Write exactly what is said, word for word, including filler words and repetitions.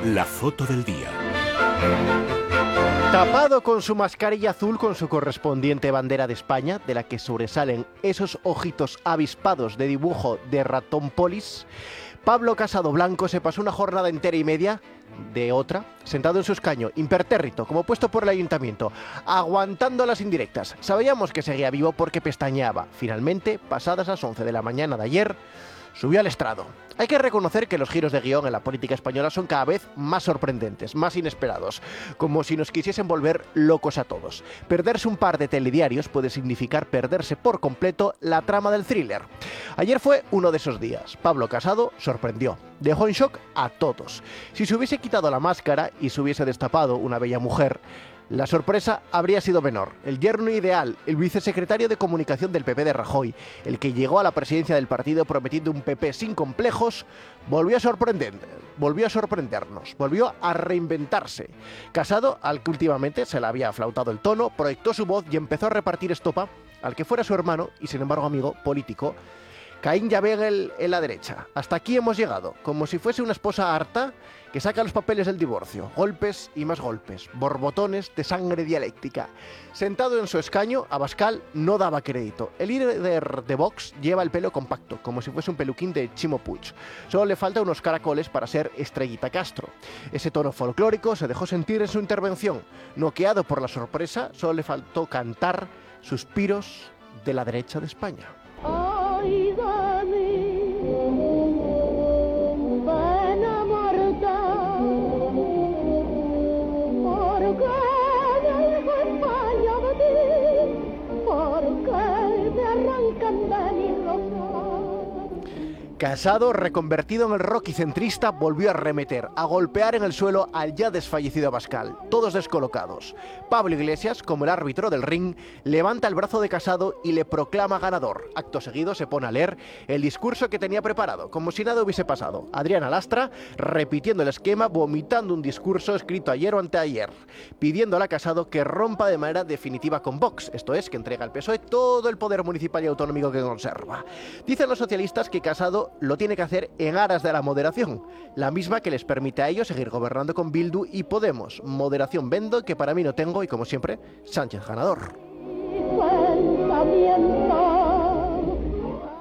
La foto del día. Tapado con su mascarilla azul con su correspondiente bandera de España, de la que sobresalen esos ojitos avispados de dibujo de ratón polis, Pablo Casado Blanco se pasó una jornada entera y media de otra, sentado en su escaño, impertérrito, como puesto por el ayuntamiento, aguantando las indirectas. Sabíamos que seguía vivo porque pestañeaba. Finalmente, pasadas las once de la mañana de ayer, subió al estrado. Hay que reconocer que los giros de guión en la política española son cada vez más sorprendentes, más inesperados, como si nos quisiesen volver locos a todos. Perderse un par de telediarios puede significar perderse por completo la trama del thriller. Ayer fue uno de esos días. Pablo Casado sorprendió, dejó en shock a todos. Si se hubiese quitado la máscara y se hubiese destapado una bella mujer, la sorpresa habría sido menor. El yerno ideal, el vicesecretario de Comunicación del P P de Rajoy, el que llegó a la presidencia del partido prometiendo un P P sin complejos, volvió a sorprender, volvió a sorprendernos, volvió a reinventarse. Casado, al que últimamente se le había aflautado el tono, proyectó su voz y empezó a repartir estopa al que fuera su hermano y sin embargo amigo político, Caín Yabegel en la derecha. Hasta aquí hemos llegado, como si fuese una esposa harta que saca los papeles del divorcio. Golpes y más golpes, borbotones de sangre dialéctica. Sentado en su escaño, Abascal no daba crédito. El líder de Vox lleva el pelo compacto, como si fuese un peluquín de Chimo Puig. Solo le falta unos caracoles para ser Estrellita Castro. Ese tono folclórico se dejó sentir en su intervención. Noqueado por la sorpresa, solo le faltó cantar suspiros de la derecha de España. Ay, Dani, ven a Marta, porque dejo España de ti, porque me arrancan de mi rosal. Casado, reconvertido en el Rocky centrista, volvió a arremeter, a golpear en el suelo al ya desfallecido Abascal, todos descolocados. Pablo Iglesias, como el árbitro del ring, levanta el brazo de Casado y le proclama ganador. Acto seguido se pone a leer el discurso que tenía preparado, como si nada hubiese pasado. Adriana Lastra, repitiendo el esquema, vomitando un discurso escrito ayer o anteayer, pidiéndole a Casado que rompa de manera definitiva con Vox, esto es, que entrega al P S O E todo el poder municipal y autonómico que conserva. Dicen los socialistas que Casado lo tiene que hacer en aras de la moderación, la misma que les permite a ellos seguir gobernando con Bildu y Podemos. Moderación vendo, que para mí no tengo, y como siempre, Sánchez ganador. Pensamiento